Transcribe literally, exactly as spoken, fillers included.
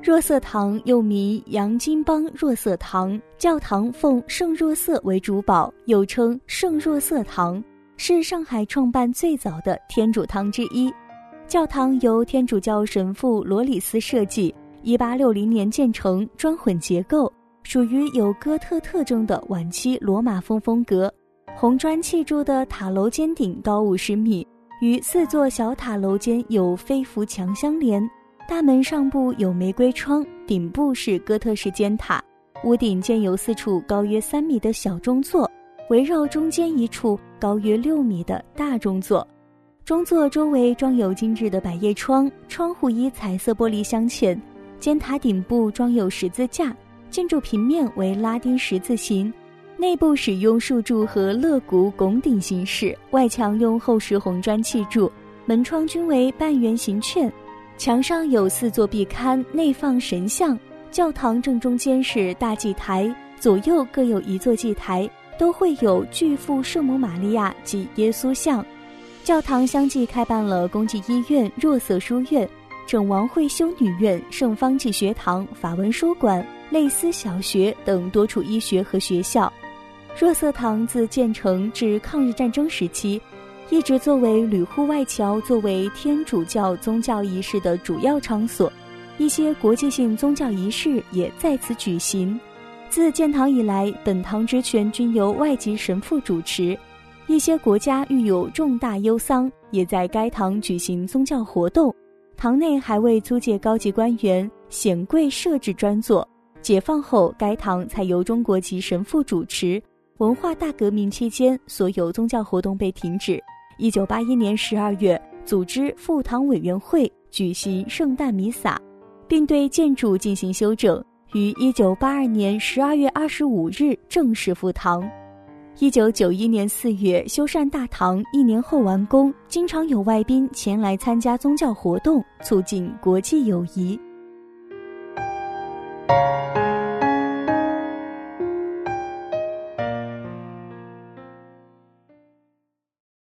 若瑟堂又名杨金邦若瑟堂，教堂奉圣若瑟为主保，又称圣若瑟堂，是上海创办最早的天主堂之一。教堂由天主教神父罗里斯设计，一八六零年建成，砖混结构，属于有哥特特征的晚期罗马风风格。红砖砌筑的塔楼尖顶高五十米，与四座小塔楼间有飞扶墙相连。大门上部有玫瑰窗，顶部是哥特式尖塔，屋顶建有四处高约三米的小钟座，围绕中间一处高约六米的大钟座。钟座周围装有精致的百叶窗，窗户以彩色玻璃镶嵌。尖塔顶部装有十字架，建筑平面为拉丁十字形，内部使用树柱和肋骨拱顶形式，外墙用厚实红砖砌筑，门窗均为半圆形券。墙上有四座壁龛，内放神像。教堂正中间是大祭台，左右各有一座祭台，都会有巨幅圣母玛利亚及耶稣像。教堂相继开办了公济医院、若瑟书院、整王会修女院、圣方济学堂、法文书馆、类斯小学等多处医学和学校。若瑟堂自建成至抗日战争时期，一直作为旅户外桥，作为天主教宗教仪式的主要场所，一些国际性宗教仪式也在此举行。自建堂以来，本堂职权均由外籍神父主持，一些国家遇有重大忧丧，也在该堂举行宗教活动。堂内还为租界高级官员、显贵设置专座。解放后，该堂才由中国籍神父主持。文化大革命期间，所有宗教活动被停止。一九八一年十二月，组织复堂委员会举行圣诞弥撒，并对建筑进行修整，于一九八二年十二月二十五日正式复堂。一九九一年四月修缮大堂，一年后完工，经常有外宾前来参加宗教活动，促进国际友谊。